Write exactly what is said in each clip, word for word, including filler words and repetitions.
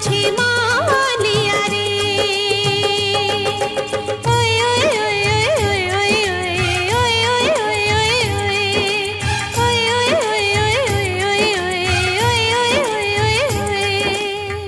तुझे मान लिया रे। ओए ओए ओए ओए ओए ओए ओए ओए ओए ओए ओए ओए ओए।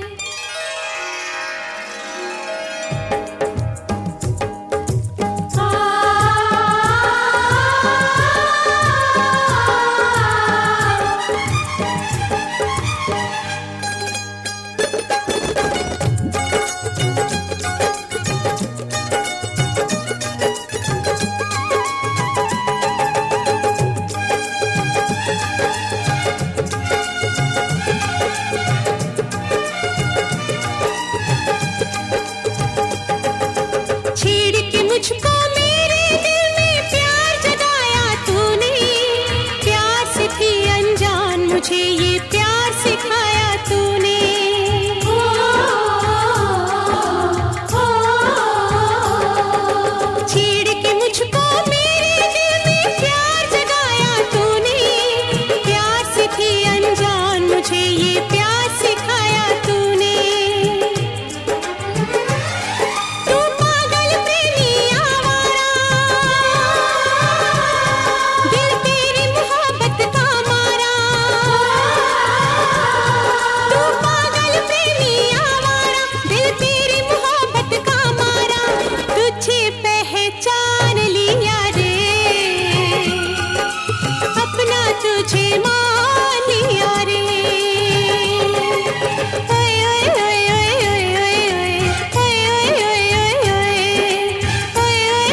छेड़ के मुझको मेरे दिल में प्यार जगाया तूने, प्यार से थी अनजान मुझे ये प्यार सिखाया तूने। छेड़ के मुझको मेरे दिल में प्यार जगाया तूने, प्यार से थी अनजान मुझे ये प्यार सिखाया तूने। तुझे मान लिया रे। ओए ओए ओए ओए ओए ओए ओए ओए ओए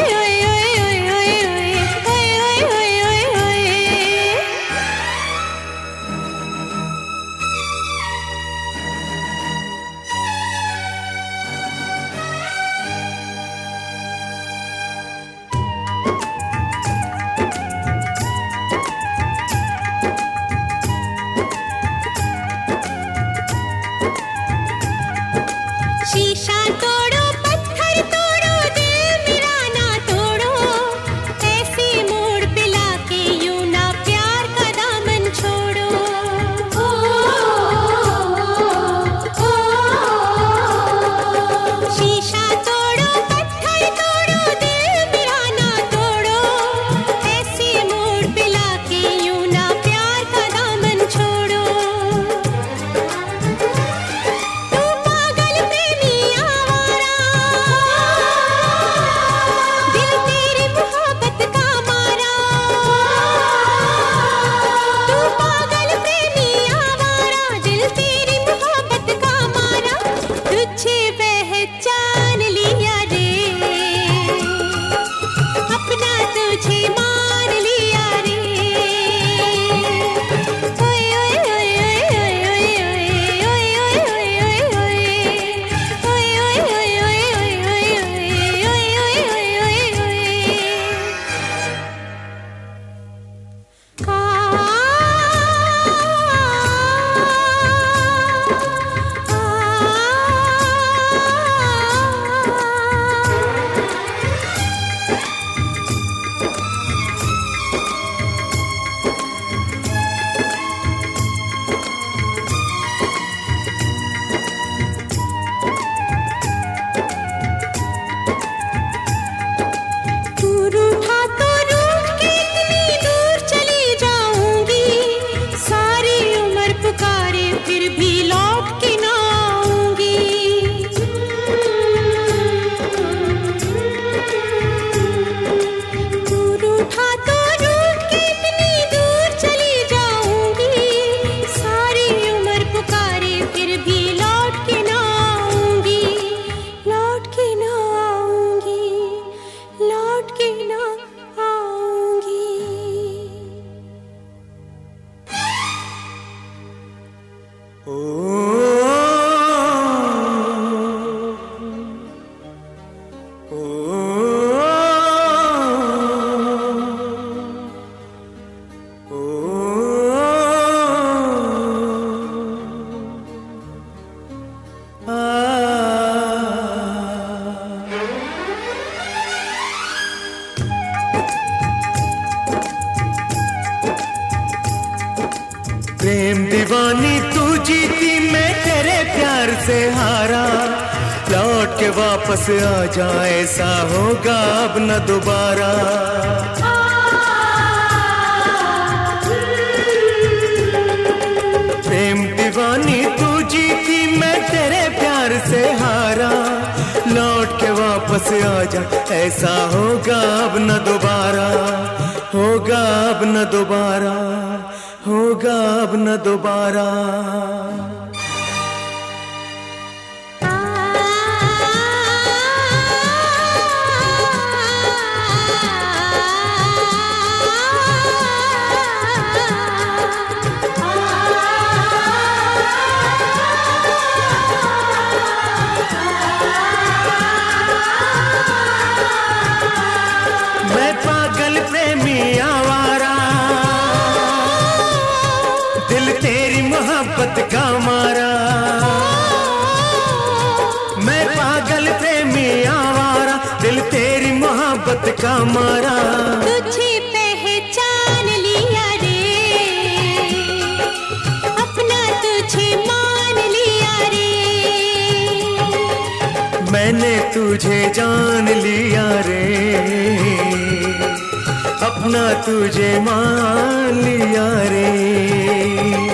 शीशा तोड़ो पत्थर तोड़ो दिल मेरा ना तोड़ो, ऐसे मोड़ पे लाके यूं ना प्यार का दामन छोड़ो। ओ, ओ, ओ, शीशा तोड़ो पत्थर तोड़ो दिल मेरा ना तोड़ो, ऐसे मोड़ पे लाके यूं ना प्यार का दामन छोड़ो। प्रेम दीवानी तू जीती मैं तेरे प्यार से हार वापस आ जाए, ऐसा होगा अब न दोबारा। प्रेम दीवानी तू जीती, मैं तेरे प्यार से हारा, लौट के वापस आ जा, ऐसा होगा अब न दोबारा, होगा अब न दोबारा, होगा अब न दोबारा। मैं पागल प्रेमी आवारा, दिल तेरी मोहब्बत का मारा। मैं पागल प्रेमी आवारा, दिल तेरी मोहब्बत का मारा। तुझे पहचान लिया रे, अपना तुझे मान लिया रे, मैंने तुझे जान लिया रे, अपना तुझे मान लिया रे।